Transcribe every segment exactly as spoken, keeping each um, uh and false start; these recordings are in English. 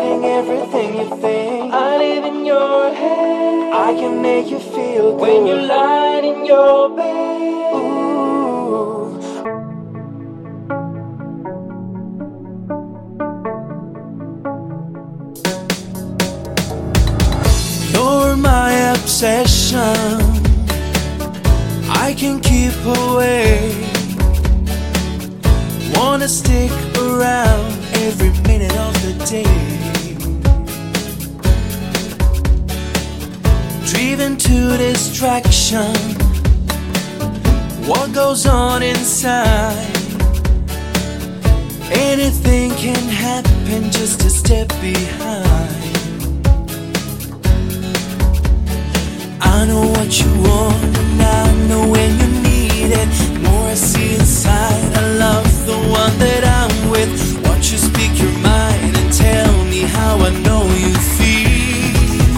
think everything you think. I live in your head. I can make you feel good when you lie in your bed. Ooh. You're my obsession. I can't keep away. Wanna stick around every minute of the day. Driven to distraction. What goes on inside? Anything can happen just a step behind. I know what you want and I know when you need it. The more I see inside, I love the one that I'm with. Won't you speak your mind and tell me how I know you feel?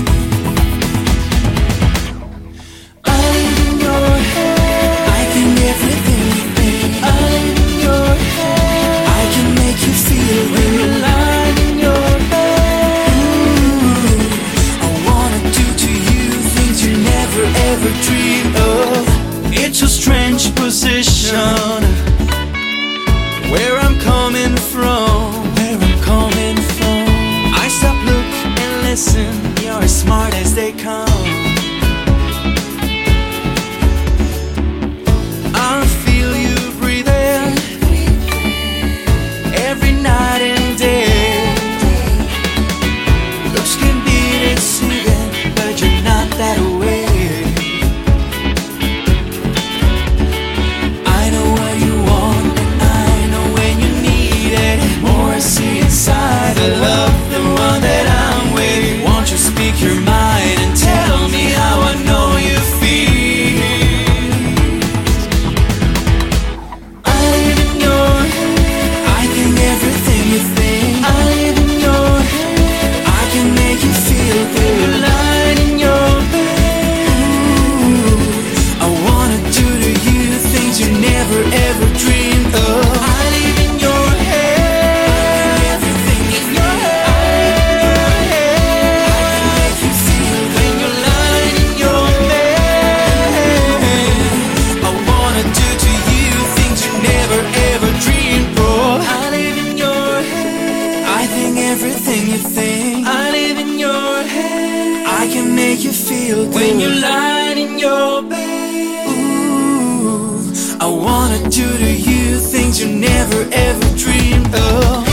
I live in your head. I think everything you think. I live in your head. I can make you feel when you lie in your bed. Ooh, I wanna do to you things you never ever dream of. It's a strange position. Where I'm coming from, where I'm coming from. I stop, look, and listen. You're as smart as they come. I feel you breathing every night and day. Looks can be deceiving, but you're not that way. I love the one that I'm with. Won't you speak your mind and tell me how I know you feel? I live in your head. I think everything you think. I live in your head. I can make you feel good. You lie in your bed. Ooh, I wanna do to you things you never ever dreamed of. I live in your head. Everything you think. I live in your head. I can make you feel good when you lie in your bed. Ooh, I wanna do to you things you never ever dreamed of.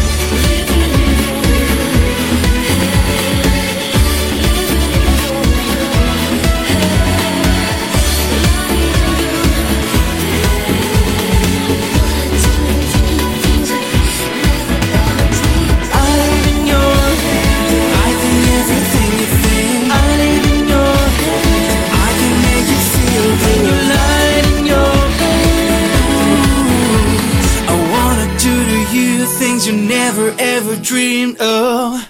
Things you never ever dreamed of.